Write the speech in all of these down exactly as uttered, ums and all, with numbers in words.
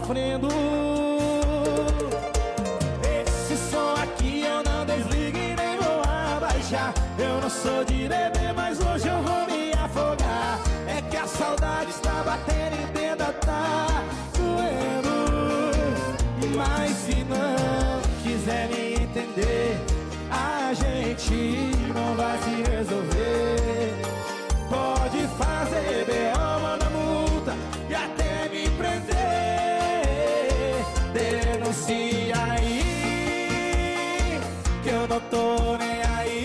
sofrendo. Esse som aqui eu não desligo e nem vou abaixar. Eu não sou de beber, mas hoje eu vou me afogar. É que a saudade está batendo e dentro tá doendo. Mas se não quiser me entender, a gente não vai se resolver. Pode fazer B O, manda multa e até me prender. Denuncia aí, que eu não tô nem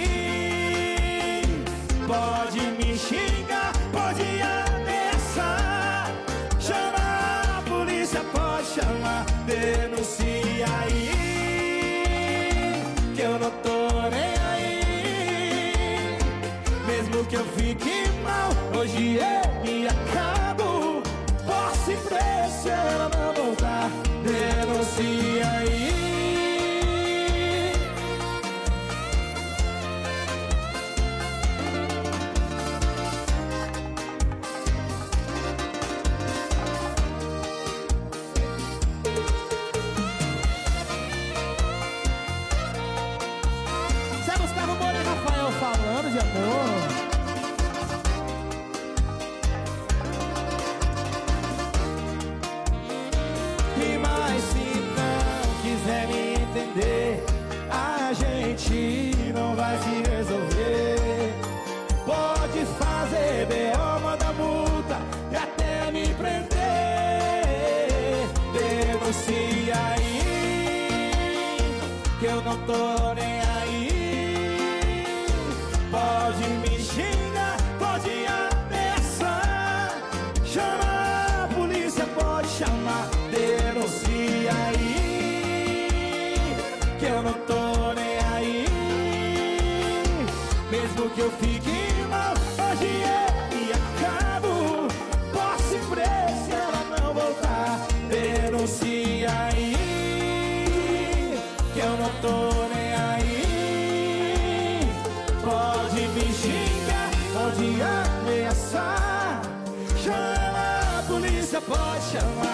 aí. Pode me xingar, pode ameaçar, chama a polícia, pode chamar. Denuncia aí, que eu não tô nem aí. Mesmo que eu fique mal, hoje eu me acabo. Posso ir preso se ela não voltar. Denuncia aí. Zé Gustavo Moura e Rafael falando de amor. E mais se não quiser me entender, a gente não vai se resolver. Pode fazer B O, manda multa e até me prender. Denuncia aí, que eu não tô nem aí. Pode me xingar, pode ameaçar, chama a polícia, pode chamar. Denuncia aí, que eu não tô nem aí. Mesmo que eu fique mal, hoje eu me acabo. Posso ir preso se ela não voltar. Denuncia aí, que eu não tô nem aí. Pode me xingar, pode ameaçar, chama a polícia, pode chamar.